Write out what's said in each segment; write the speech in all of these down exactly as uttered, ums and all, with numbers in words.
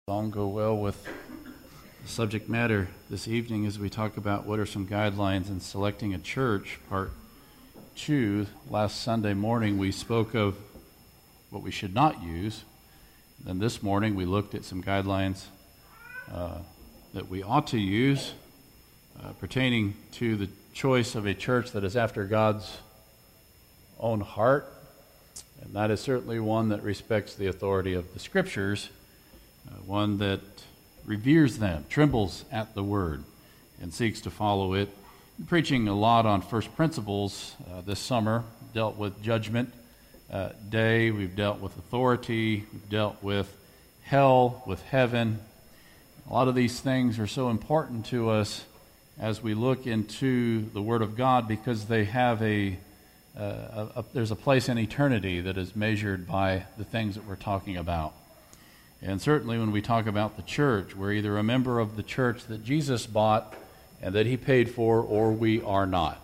Song go well with the subject matter this evening as we talk about what are some guidelines in selecting a church. Part two, last Sunday morning we spoke of what we should not use. Then this morning we looked at some guidelines uh, that we ought to use uh, pertaining to the choice of a church that is after God's own heart. And that is certainly one that respects the authority of the Scriptures. Uh, one that reveres them, trembles at the Word, and seeks to follow it. I'm preaching a lot on first principles uh, this summer. Dealt with Judgment uh, Day. We've dealt with authority. We've dealt with hell, with heaven. A lot of these things are so important to us as we look into the Word of God because they have a, uh, a, a there's a place in eternity that is measured by the things that we're talking about. And certainly when we talk about the church, we're either a member of the church that Jesus bought and that he paid for, or we are not.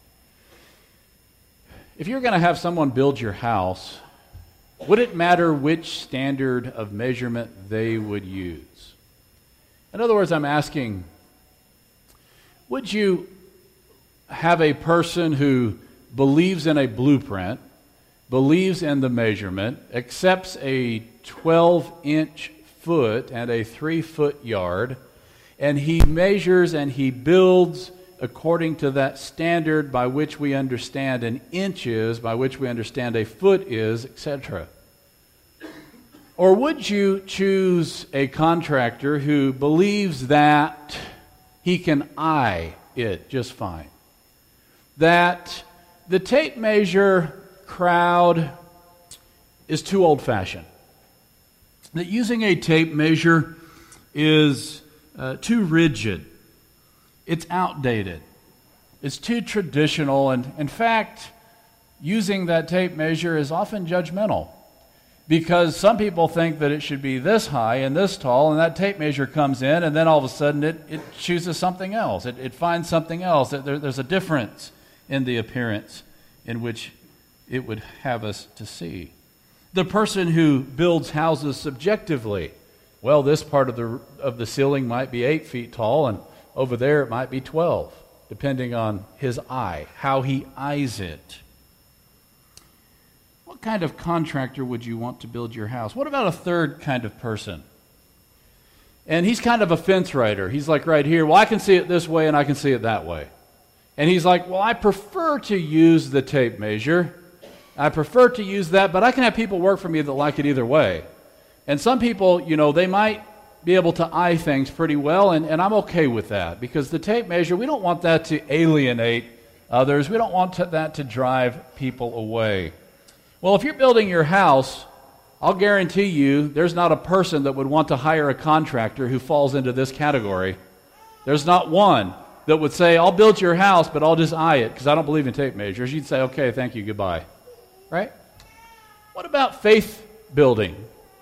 If you're going to have someone build your house, would it matter which standard of measurement they would use? In other words, I'm asking, would you have a person who believes in a blueprint, believes in the measurement, accepts a twelve-inch foot and a three-foot yard, and he measures and he builds according to that standard by which we understand an inch is, by which we understand a foot is, et cetera? Or would you choose a contractor who believes that he can eye it just fine? That the tape measure crowd is too old-fashioned. That using a tape measure is uh, too rigid. It's outdated. It's too traditional. And in fact, using that tape measure is often judgmental because some people think that it should be this high and this tall, and that tape measure comes in, and then all of a sudden it, it chooses something else. It, it finds something else. There, there's a difference in the appearance in which it would have us to see. The person who builds houses subjectively, well, this part of the of the ceiling might be eight feet tall, and over there it might be twelve, depending on his eye, how he eyes it. What kind of contractor would you want to build your house? What about a third kind of person? And he's kind of a fence rider. He's like right here, well, I can see it this way and I can see it that way. And he's like, well, I prefer to use the tape measure. I prefer to use that, but I can have people work for me that like it either way. And some people, you know, they might be able to eye things pretty well, and, and I'm okay with that because the tape measure, we don't want that to alienate others. We don't want to, that to drive people away. Well, if you're building your house, I'll guarantee you there's not a person that would want to hire a contractor who falls into this category. There's not one that would say, I'll build your house, but I'll just eye it because I don't believe in tape measures. You'd say, okay, thank you, goodbye. Right? What about faith building?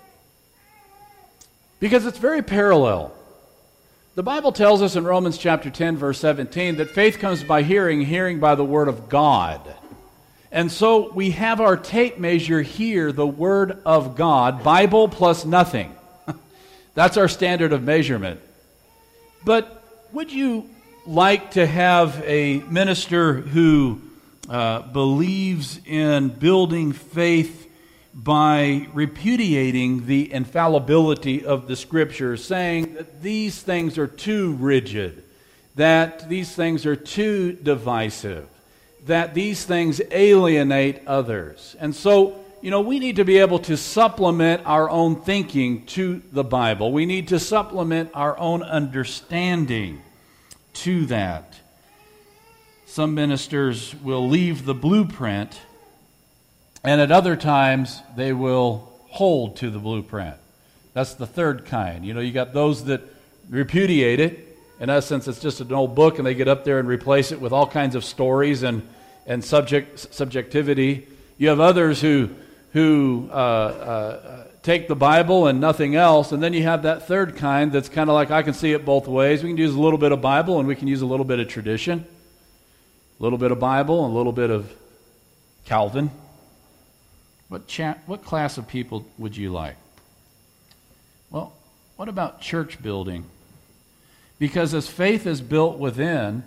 Because it's very parallel. The Bible tells us in Romans chapter ten, verse seventeen, that faith comes by hearing, hearing by the word of God. And so we have our tape measure here, the word of God, Bible plus nothing. That's our standard of measurement. But would you like to have a minister who Uh, believes in building faith by repudiating the infallibility of the Scriptures, saying that these things are too rigid, that these things are too divisive, that these things alienate others. And so, you know, we need to be able to supplement our own thinking to the Bible. We need to supplement our own understanding to that. Some ministers will leave the blueprint, and at other times they will hold to the blueprint. That's the third kind. You know, you got those that repudiate it. In essence, it's just an old book, and they get up there and replace it with all kinds of stories and, and subject subjectivity. You have others who, who uh, uh, take the Bible and nothing else, and then you have that third kind that's kind of like, I can see it both ways. We can use a little bit of Bible, and we can use a little bit of tradition. A little bit of Bible and a little bit of Calvin. What cha- what class of people would you like? Well, what about church building? Because as faith is built within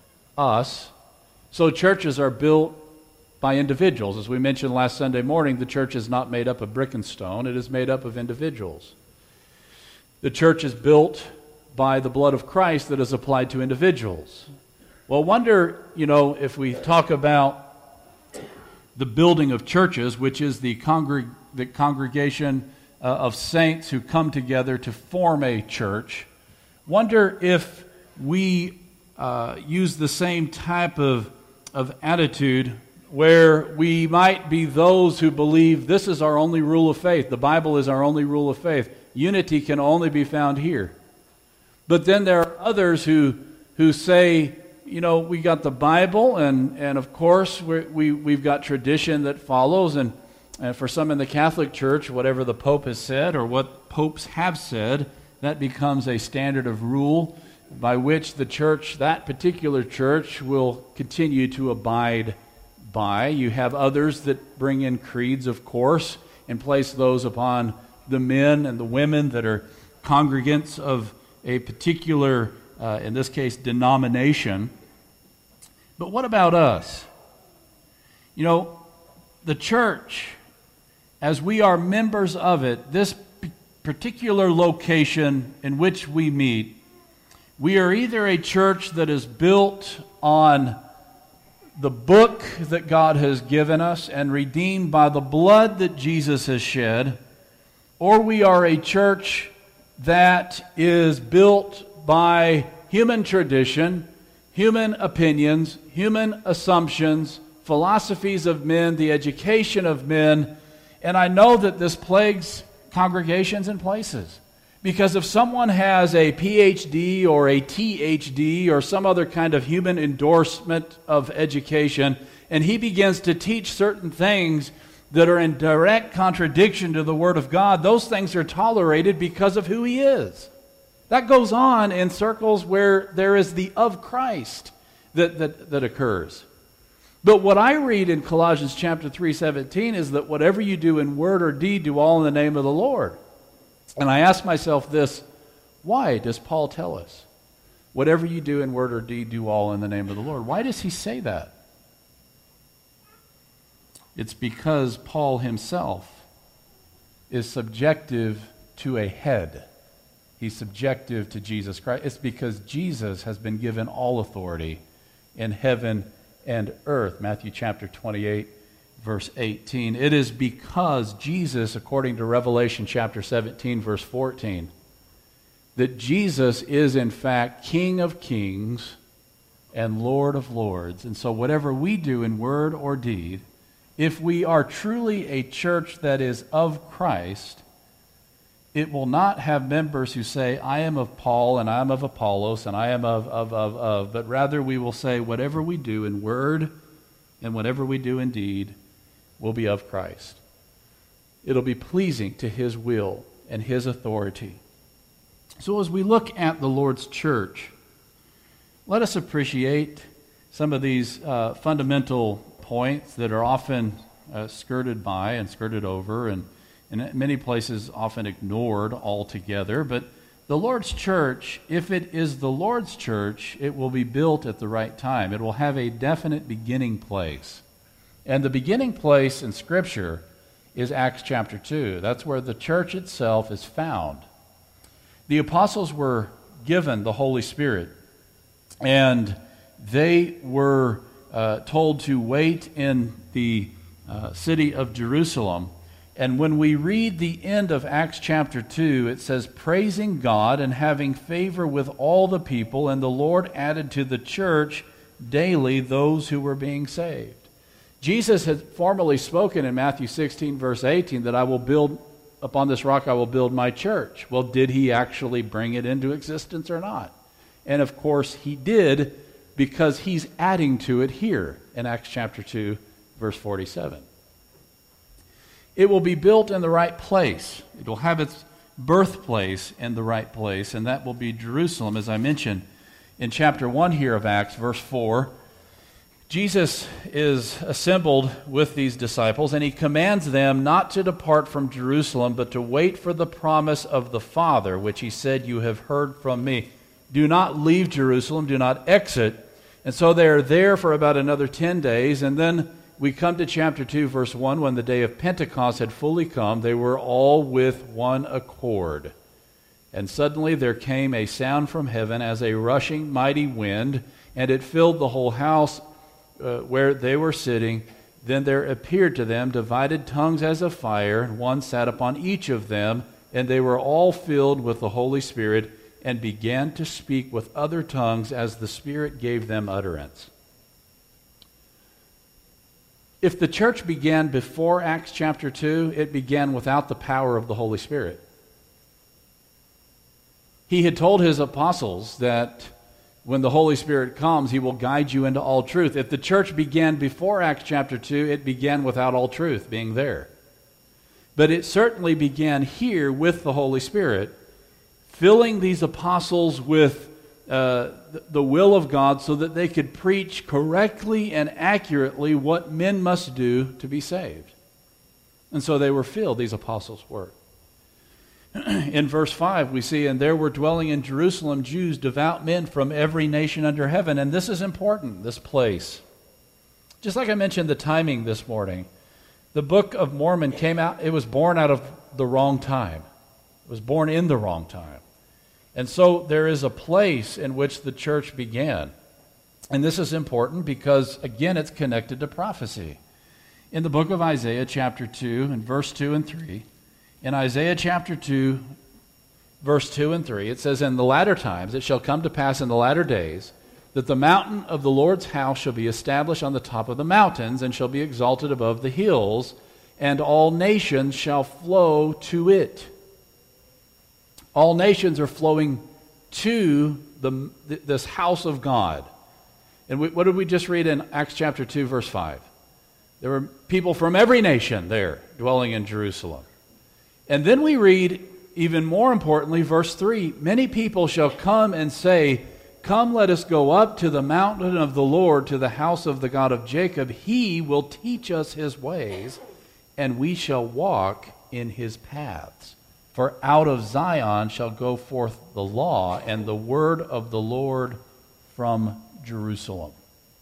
us, so churches are built by individuals. As we mentioned last Sunday morning, the church is not made up of brick and stone. It is made up of individuals. The church is built by the blood of Christ that is applied to individuals. Well, wonder, you know, if we talk about the building of churches, which is the, congreg- the congregation uh, of saints who come together to form a church, wonder if we uh, use the same type of, of attitude where we might be those who believe this is our only rule of faith. The Bible is our only rule of faith. Unity can only be found here. But then there are others who who say, you know, we got the Bible, and, and of course we're, we, we've got tradition that follows, and, and for some in the Catholic Church, whatever the Pope has said or what popes have said, that becomes a standard of rule by which the church, that particular church, will continue to abide by. You have others that bring in creeds, of course, and place those upon the men and the women that are congregants of a particular, uh, in this case, denomination. But what about us? You know, the church, as we are members of it, this p- particular location in which we meet, we are either a church that is built on the book that God has given us and redeemed by the blood that Jesus has shed, or we are a church that is built by human tradition, human opinions, human assumptions, philosophies of men, the education of men. And I know that this plagues congregations and places. Because if someone has a P H D or a T H D or some other kind of human endorsement of education, and he begins to teach certain things that are in direct contradiction to the Word of God, those things are tolerated because of who he is. That goes on in circles where there is the of Christ that, that, that occurs. But what I read in Colossians chapter three seventeen is that whatever you do in word or deed, do all in the name of the Lord. And I ask myself this, why does Paul tell us? Whatever you do in word or deed, do all in the name of the Lord. Why does he say that? It's because Paul himself is subjective to a head. He's subjective to Jesus Christ. It's because Jesus has been given all authority in heaven and earth. Matthew chapter twenty-eight, verse eighteen. It is because Jesus, according to Revelation chapter seventeen, verse fourteen, that Jesus is in fact King of kings and Lord of lords. And so whatever we do in word or deed, if we are truly a church that is of Christ, it will not have members who say, I am of Paul, and I am of Apollos, and I am of, of, of, of, but rather we will say, whatever we do in word and whatever we do in deed will be of Christ. It'll be pleasing to his will and his authority. So as we look at the Lord's church, let us appreciate some of these uh, fundamental points that are often uh, skirted by and skirted over, and in many places often ignored altogether. But the Lord's church, if it is the Lord's church, it will be built at the right time. It will have a definite beginning place. And the beginning place in Scripture is Acts chapter two. That's where the church itself is found. The apostles were given the Holy Spirit, and they were uh, told to wait in the uh, city of Jerusalem. And when we read the end of Acts chapter two, it says, praising God and having favor with all the people, and the Lord added to the church daily those who were being saved. Jesus had formerly spoken in Matthew sixteen, verse eighteen, that I will build, upon this rock I will build my church. Well, did he actually bring it into existence or not? And of course he did, because he's adding to it here in Acts chapter two, verse forty-seven. It will be built in the right place. It will have its birthplace in the right place, and that will be Jerusalem, as I mentioned in chapter one here of Acts, verse four. Jesus is assembled with these disciples, and he commands them not to depart from Jerusalem, but to wait for the promise of the Father, which he said, "You have heard from me." Do not leave Jerusalem, do not exit. And so they are there for about another ten days, and then we come to chapter two, verse one. When the day of Pentecost had fully come, they were all with one accord. And suddenly there came a sound from heaven as a rushing mighty wind, and it filled the whole house uh, where they were sitting. Then there appeared to them divided tongues as of fire, and one sat upon each of them, and they were all filled with the Holy Spirit, and began to speak with other tongues as the Spirit gave them utterance. If the church began before Acts chapter two, it began without the power of the Holy Spirit. He had told his apostles that when the Holy Spirit comes, he will guide you into all truth. If the church began before Acts chapter two, it began without all truth being there. But it certainly began here with the Holy Spirit, filling these apostles with uh, the will of God so that they could preach correctly and accurately what men must do to be saved. And so they were filled, these apostles were. In verse five, we see, "And there were dwelling in Jerusalem Jews, devout men from every nation under heaven." And this is important, this place. Just like I mentioned the timing this morning, the Book of Mormon came out, it was born out of the wrong time. It was born in the wrong time. And so there is a place in which the church began. And this is important because, again, it's connected to prophecy. In the book of Isaiah, chapter two, and verse two and three, in Isaiah chapter two, verse two and three, it says, "In the latter times it shall come to pass in the latter days that the mountain of the Lord's house shall be established on the top of the mountains, and shall be exalted above the hills, and all nations shall flow to it." All nations are flowing to the, this house of God. And we, what did we just read in Acts chapter two, verse five? There were people from every nation there dwelling in Jerusalem. And then we read, even more importantly, verse three, "Many people shall come and say, 'Come, let us go up to the mountain of the Lord, to the house of the God of Jacob. He will teach us his ways, and we shall walk in his paths. For out of Zion shall go forth the law, and the word of the Lord from Jerusalem.'"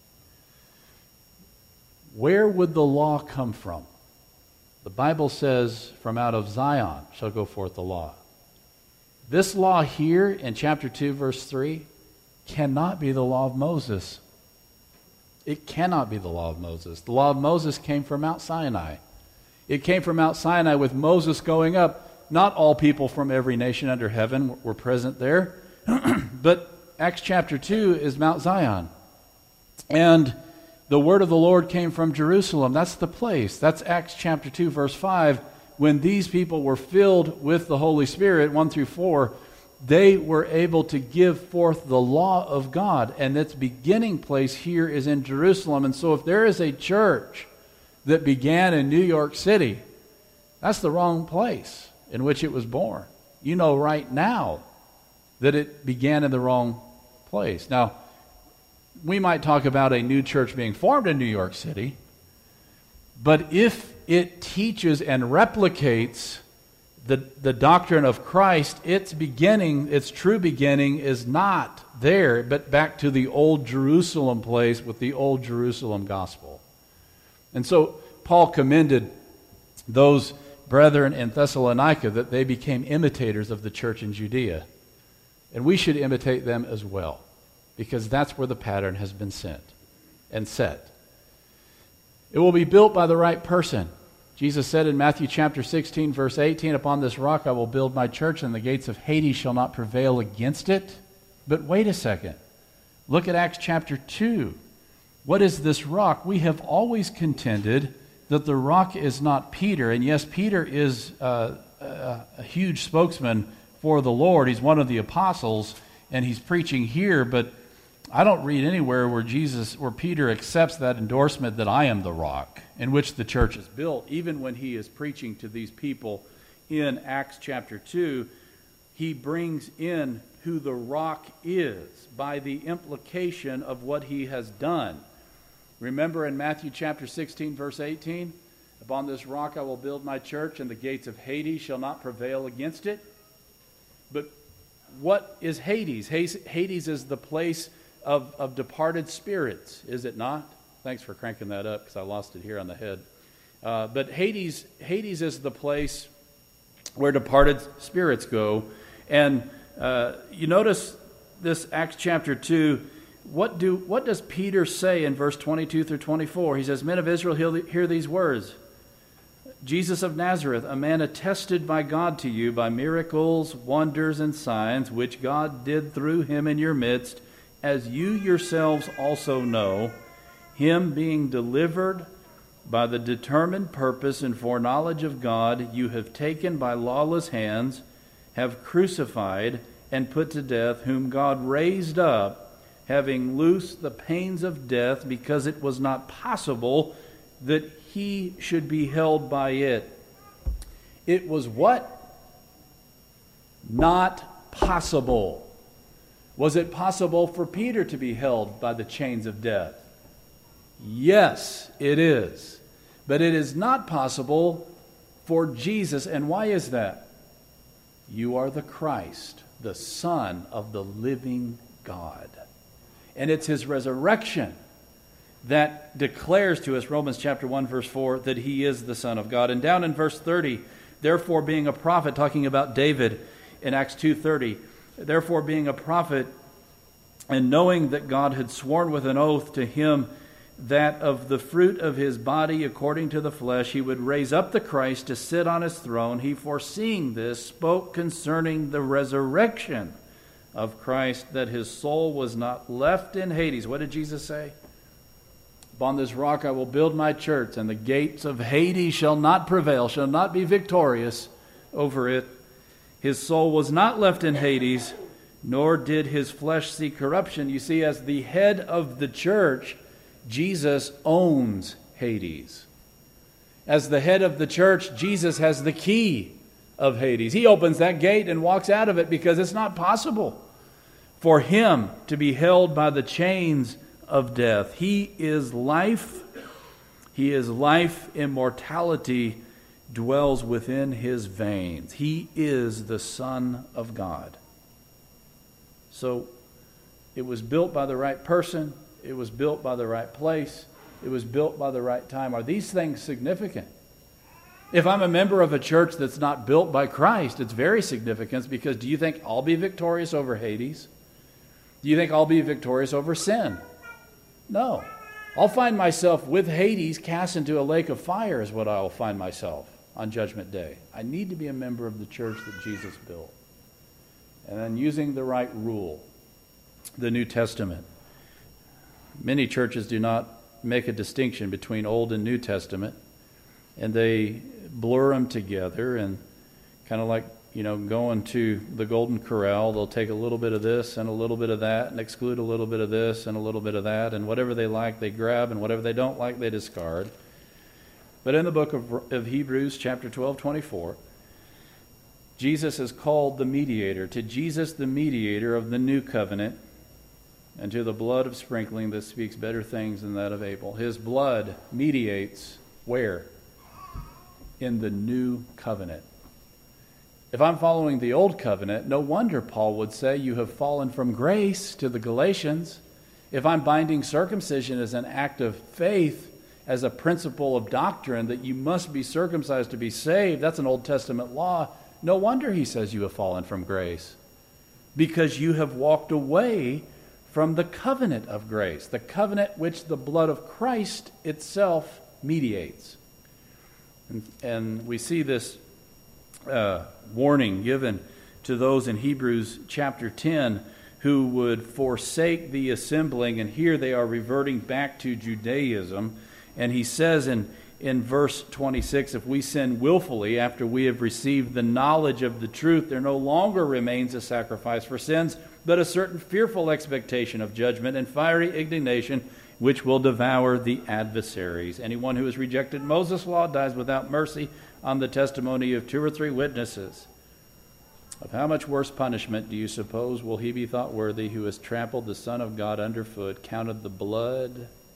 Where would the law come from? The Bible says, "From out of Zion shall go forth the law." This law here in chapter two, verse three, cannot be the law of Moses. It cannot be the law of Moses. The law of Moses came from Mount Sinai. It came from Mount Sinai with Moses going up. Not all people from every nation under heaven were present there. But Acts chapter two is Mount Zion. And the word of the Lord came from Jerusalem. That's the place. That's Acts chapter two, verse five. When these people were filled with the Holy Spirit, one through four, they were able to give forth the law of God. And its beginning place here is in Jerusalem. And so if there is a church that began in New York City, that's the wrong place in which it was born. You know right now that it began in the wrong place. Now, we might talk about a new church being formed in New York City, but if it teaches and replicates the, the doctrine of Christ, its beginning, its true beginning is not there, but back to the old Jerusalem place with the old Jerusalem gospel. And so Paul commended those brethren in Thessalonica that they became imitators of the church in Judea. And we should imitate them as well, because that's where the pattern has been sent and set. It will be built by the right person. Jesus said in Matthew chapter sixteen, verse eighteen, "Upon this rock I will build my church, and the gates of Hades shall not prevail against it." But wait a second. Look at Acts chapter two. What is this rock? We have always contended that the rock is not Peter. And yes, Peter is uh, a, a huge spokesman for the Lord. He's one of the apostles, and he's preaching here, but I don't read anywhere where Jesus, where Peter accepts that endorsement that I am the rock in which the church is built. Even when he is preaching to these people in Acts chapter two, he brings in who the rock is by the implication of what he has done. Remember in Matthew chapter sixteen, verse eighteen, upon this rock I will build my church, and the gates of Hades shall not prevail against it. But what is Hades? Hades is the place of, of departed spirits, is it not? Thanks for cranking that up because I lost it here on the head. Uh, but Hades, Hades is the place where departed spirits go. And uh, you notice this Acts chapter two. What do what does Peter say in verse twenty-two through twenty-four? He says, "Men of Israel, hear these words. Jesus of Nazareth, a man attested by God to you by miracles, wonders, and signs, which God did through him in your midst, as you yourselves also know, him being delivered by the determined purpose and foreknowledge of God, you have taken by lawless hands, have crucified and put to death, whom God raised up, having loosed the pains of death, because it was not possible that he should be held by it." It was what? Not possible. Was it possible for Peter to be held by the chains of death? Yes, it is. But it is not possible for Jesus. And why is that? You are the Christ, the Son of the living God. And it's his resurrection that declares to us, Romans chapter one, verse four, that he is the Son of God. And down in verse thirty, therefore being a prophet, talking about David in Acts two thirty, therefore being a prophet, and knowing that God had sworn with an oath to him that of the fruit of his body according to the flesh he would raise up the Christ to sit on his throne, he, foreseeing this, spoke concerning the resurrection of Christ, that his soul was not left in Hades. What did Jesus say? Upon this rock I will build my church, and the gates of Hades shall not prevail, shall not be victorious over it. His soul was not left in Hades, nor did his flesh see corruption. You see, as the head of the church, Jesus owns Hades. As the head of the church, Jesus has the key of Hades. He opens that gate and walks out of it, because it's not possible for him to be held by the chains of death. He is life. He is life. Immortality dwells within his veins. He is the Son of God. So it was built by the right person. It was built by the right place. It was built by the right time. Are these things significant? If I'm a member of a church that's not built by Christ, it's very significant, because do you think I'll be victorious over Hades? Do you think I'll be victorious over sin? No. I'll find myself with Hades cast into a lake of fire is what I'll find myself on Judgment Day. I need to be a member of the church that Jesus built. And then using the right rule, the New Testament. Many churches do not make a distinction between Old and New Testament, and they blur them together, and kind of like, you know, going to the Golden Corral, they'll take a little bit of this and a little bit of that and exclude a little bit of this and a little bit of that, and whatever they like they grab, and whatever they don't like they discard. But in the book of, of Hebrews chapter twelve, twenty-four, Jesus is called the mediator. To Jesus, the mediator of the new covenant, and to the blood of sprinkling that speaks better things than that of Abel. His blood mediates where? In the new covenant. If I'm following the old covenant, no wonder Paul would say you have fallen from grace to the Galatians. If I'm binding circumcision as an act of faith, as a principle of doctrine that you must be circumcised to be saved, that's an Old Testament law. No wonder he says you have fallen from grace, because you have walked away from the covenant of grace, the covenant which the blood of Christ itself mediates. And, and we see this uh, warning given to those in Hebrews chapter ten who would forsake the assembling, and here they are reverting back to Judaism. And he says in, in verse twenty-six, if we sin willfully after we have received the knowledge of the truth, there no longer remains a sacrifice for sins, but a certain fearful expectation of judgment and fiery indignation, which will devour the adversaries. Anyone who has rejected Moses' law dies without mercy on the testimony of two or three witnesses. Of how much worse punishment do you suppose will he be thought worthy who has trampled the Son of God underfoot, counted the blood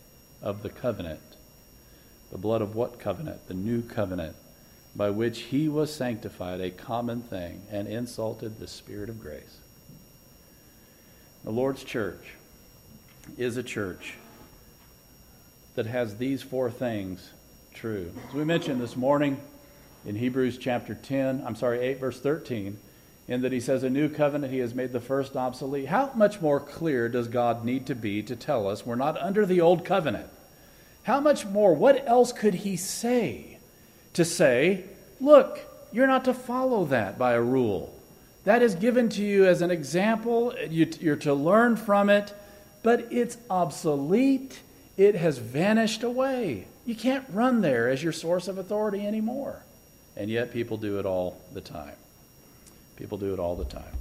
of the covenant. The blood of what covenant? The new covenant, by which he was sanctified, a common thing, and insulted the Spirit of grace. The Lord's church is a church that has these four things true. As we mentioned this morning in Hebrews chapter ten, I'm sorry, eight, verse thirteen, in that he says, a new covenant, he has made the first obsolete. How much more clear does God need to be to tell us we're not under the old covenant? How much more, what else could he say to say, look, you're not to follow that by a rule. That is given to you as an example. You, you're to learn from it, but it's obsolete. It has vanished away. You can't run there as your source of authority anymore. And yet people do it all the time. People do it all the time.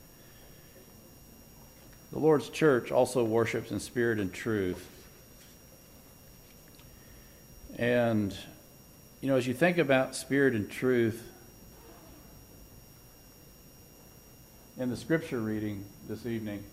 The Lord's church also worships in spirit and truth. And, you know, as you think about spirit and truth, in the scripture reading this evening,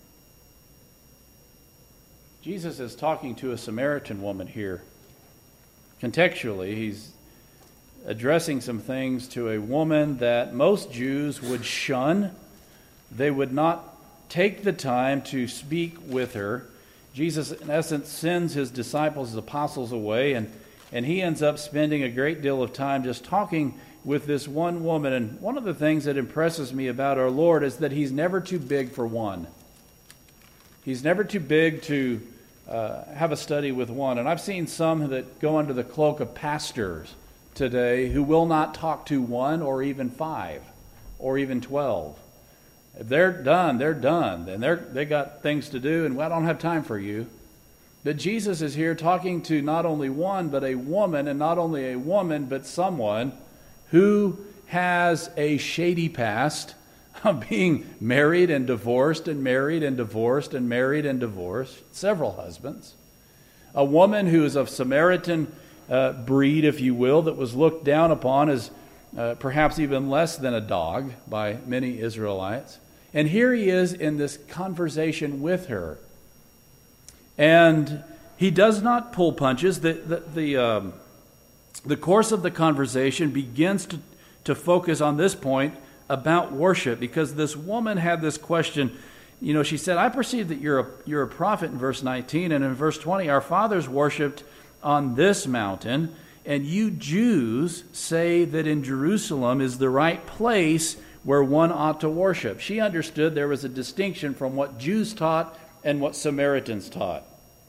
Jesus is talking to a Samaritan woman here. Contextually, he's addressing some things to a woman that most Jews would shun. They would not take the time to speak with her. Jesus, in essence, sends his disciples, his apostles away, and, and he ends up spending a great deal of time just talking with this one woman. And one of the things that impresses me about our Lord is that he's never too big for one. He's never too big to uh, have a study with one. And I've seen some that go under the cloak of pastors today who will not talk to one or even five or even twelve. If they're done, they're done. And they're, they got things to do, and well, I don't have time for you. But Jesus is here talking to not only one, but a woman, and not only a woman, but someone who has a shady past of being married and divorced and married and divorced and married and divorced, several husbands. A woman who is of Samaritan uh, breed, if you will, that was looked down upon as uh, perhaps even less than a dog by many Israelites. And here he is in this conversation with her. And he does not pull punches. The, the, the, um, the course of the conversation begins to, to focus on this point about worship, because this woman had this question. You know, she said, I perceive that you're a, you're a prophet in verse nineteen, and in verse twenty, our fathers worshipped on this mountain, and you Jews say that in Jerusalem is the right place where one ought to worship. She understood there was a distinction from what Jews taught and what Samaritans taught.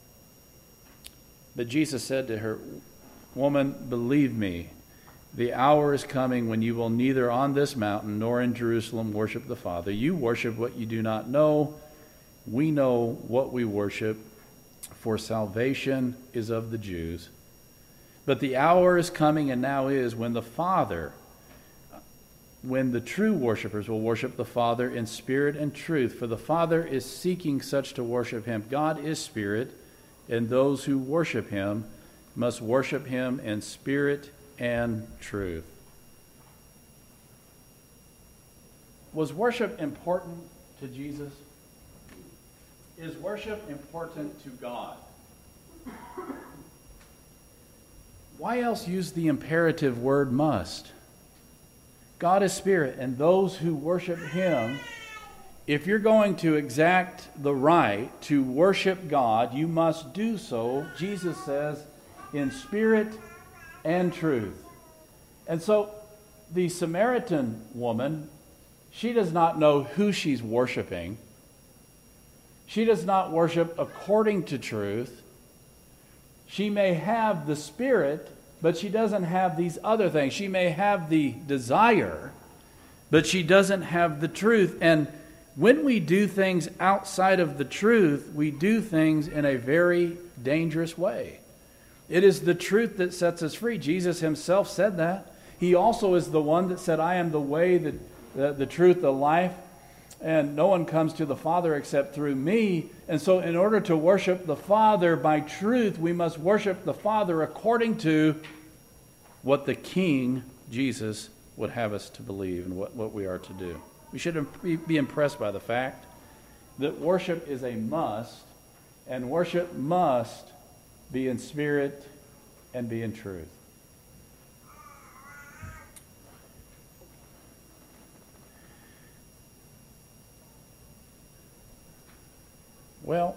But Jesus said to her, woman, believe me, the hour is coming when you will neither on this mountain nor in Jerusalem worship the Father. You worship what you do not know. We know what we worship, for salvation is of the Jews. But the hour is coming, and now is, when the Father, when the true worshipers will worship the Father in spirit and truth. For the Father is seeking such to worship him. God is spirit, and those who worship him must worship him in spirit and truth. Was worship important to Jesus? Is worship important to God? Why else use the imperative word must? God is spirit, and those who worship him, if you're going to exact the right to worship God, you must do so, Jesus says, in spirit and truth. And so the Samaritan woman, she does not know who she's worshiping. She does not worship according to truth. She may have the spirit, but she doesn't have these other things. She may have the desire, but she doesn't have the truth. And when we do things outside of the truth, we do things in a very dangerous way. It is the truth that sets us free. Jesus himself said that. He also is the one that said, I am the way, the, the, the truth, the life, and no one comes to the Father except through me. And so in order to worship the Father by truth, we must worship the Father according to what the King, Jesus, would have us to believe and what, what we are to do. We should be impressed by the fact that worship is a must, and worship must be in spirit, and be in truth. Well,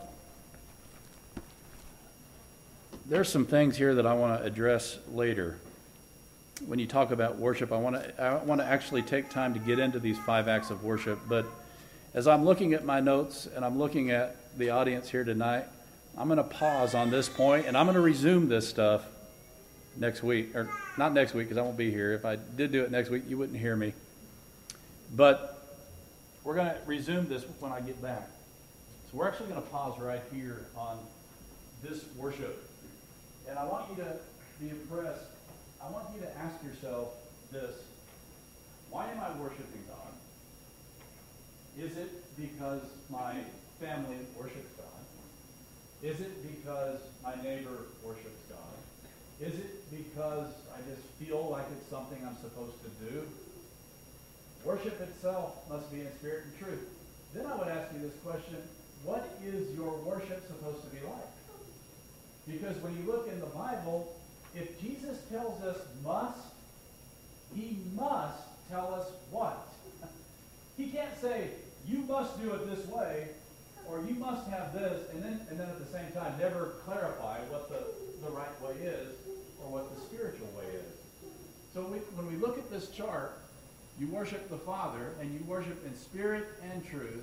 there's some things here that I want to address later. When you talk about worship, I want to I want to actually take time to get into these five acts of worship. But as I'm looking at my notes and I'm looking at the audience here tonight, I'm going to pause on this point and I'm going to resume this stuff next week, or not next week because I won't be here. If I did do it next week, you wouldn't hear me. But we're going to resume this when I get back. So we're actually going to pause right here on this worship. And I want you to be impressed. I want you to ask yourself this: why am I worshiping God? Is it because my family worships God? Is it because my neighbor worships God? Is it because I just feel like it's something I'm supposed to do? Worship itself must be in spirit and truth. Then I would ask you this question: what is your worship supposed to be like? Because when you look in the Bible, if Jesus tells us must, he must tell us what. He can't say, you must do it this way, or you must have this, and then and then at the same time never clarify what the, the right way is, or what the spiritual way is. So we, when we look at this chart, you worship the Father, and you worship in spirit and truth.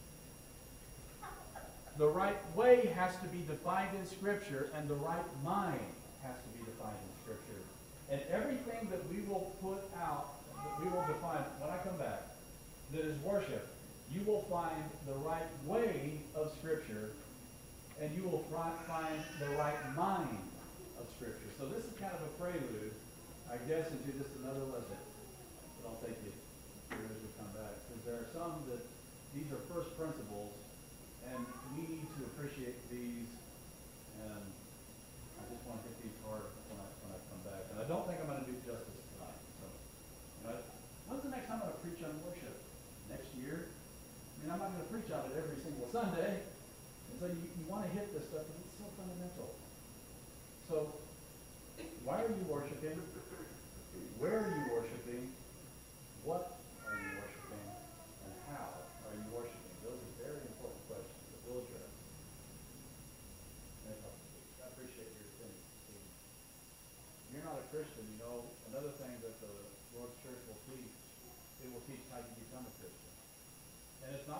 The right way has to be defined in Scripture, and the right mind has to be defined in Scripture. And everything that we will put out, that we will define when I come back, that is worship, you will find the right way of Scripture, and you will find the right mind of Scripture. So this is kind of a prelude, I guess, into just another lesson. But I'll take you through as we come back. Because there are some that these are first principles, and we need to appreciate these, and I just want to hit these hard when I, when I come back. And I don't think I'm going to do justice tonight. So, you know, when's the next time I'm going to preach on worship? Next year? I mean, I'm not going to preach on it every single Sunday. And so you, you want to hit this stuff because it's so fundamental. So, why are you worshiping? Where are you worshiping? What are you worshiping? And how are you worshiping? Those are very important questions that we'll address. I appreciate your attention. You're not a Christian, you know, another thing that the Lord's Church will teach, it will teach how you become a Christian. And it's not